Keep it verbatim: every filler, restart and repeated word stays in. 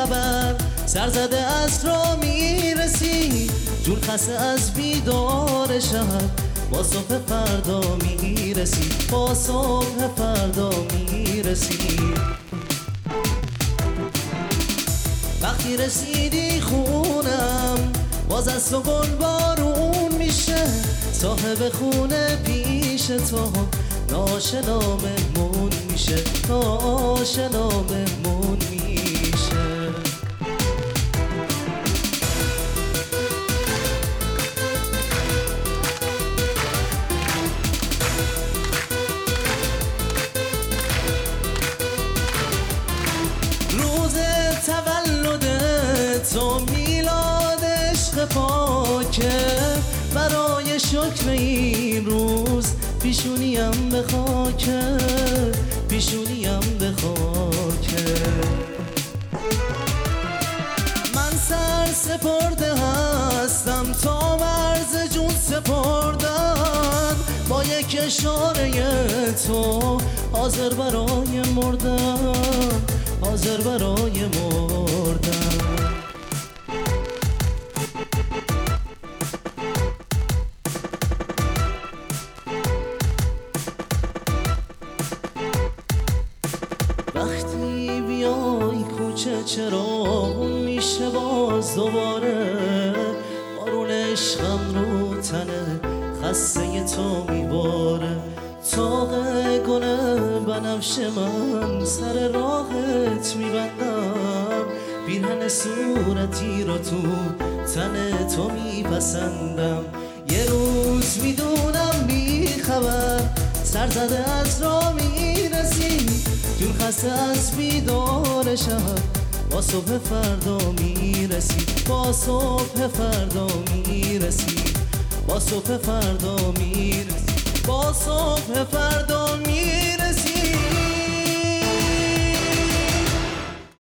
خبر، سرزده از را میرسی، جون خسته از بیدار شهر، با صبح فردا میرسی، با صبح فردا میرسی. وقتی رسیدی خونم باز از تو گل بارون میشه، صاحب خونه پیش تو ناشنا مهمون میشه، ناشنا مهمون میشه. روز تولد تو میلاد عشق پاکه، برای شکر این روز پیشونیم به خاکه، پیشونیم به خاکه. من سر سپرده هستم تا مرز جون سپردن، با یک اشاره تو حاضر برای مردن، حاضر برای مردن. وقتی بیای کوچه چراغون میشه باز دوباره، بارون عشقم رو تنه خسته تو میباره، تاق گله بنفش من سر راهت میبندم، پیرهن صورتی رو تو تن تو میپسندم. یه روز میدونم بی خبر، سرزده از را میرسی، جون خسته از بیدار شهر، با صبح فردا میرسی، با صبح فردا میرسی، با صبح فردا میرسی، با صبح فردا میرسی.